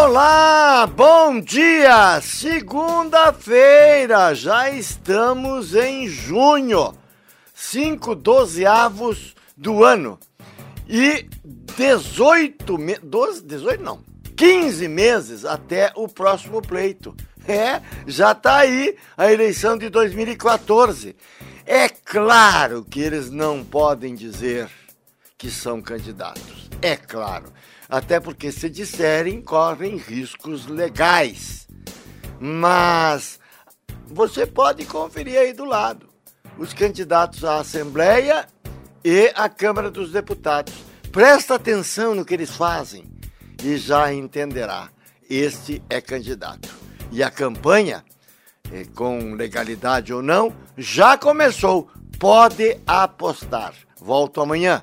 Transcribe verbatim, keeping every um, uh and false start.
Olá, bom dia! Segunda-feira, já estamos em junho, cinco dozeavos do ano e dezoito, me... doze, dezoito não, quinze meses até o próximo pleito. É, já tá aí a eleição de dois mil e quatorze. É claro que eles não podem dizer que são candidatos, é claro. Até porque, se disserem, correm riscos legais. Mas você pode conferir aí do lado os candidatos à Assembleia e à Câmara dos Deputados. Presta atenção no que eles fazem e já entenderá. Este é candidato. E a campanha, com legalidade ou não, já começou. Pode apostar. Volto amanhã.